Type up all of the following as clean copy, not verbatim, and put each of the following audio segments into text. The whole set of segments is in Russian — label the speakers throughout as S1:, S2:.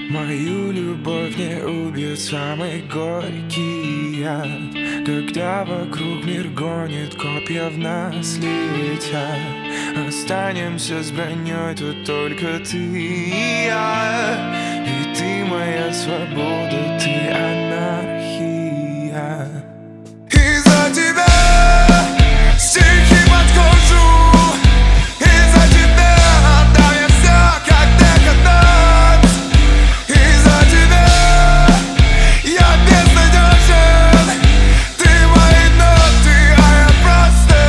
S1: Мою любовь не убьет самый горький яд, когда вокруг мир гонит, копья в нас летят. Останемся с броней тут только ты и я. И ты моя свобода, ты анархия. Из-за тебя стихи под кожу, из-за тебя отдам я все, как декаданс. Из-за тебя я безнадежен, ты мои ноты, а я просто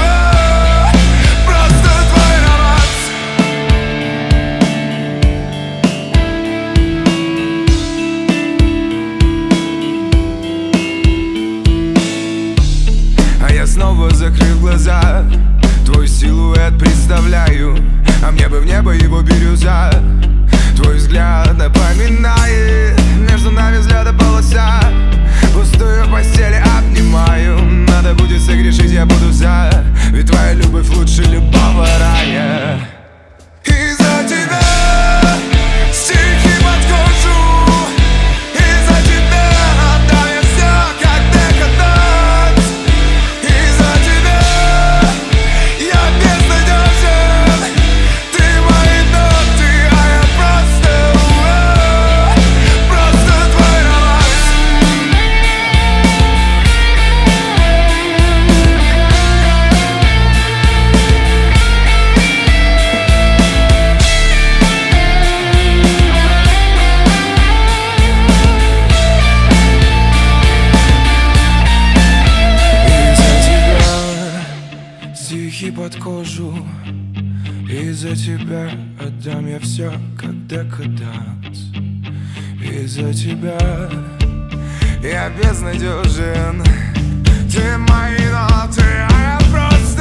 S1: твой романс. А я снова, закрыв глаза, твой силуэт представляю, а мне бы в небо его бирюза. Твой взгляд напоминает между нами взгляда полоса. Пустую постель обнимаю, надо будет согрешить, я буду за. Ведь твоя любовь лучше любого рая. Из-за тебя стихи под кожу, из-за тебя отдам я все, как декаданс. Из-за тебя я безнадежен, ты мои ноты, а я просто твой романс. Из-за тебя стихи под кожу, из-за тебя отдам я все, как декаданс. Из-за тебя я безнадежен, ты мои ноты, а я просто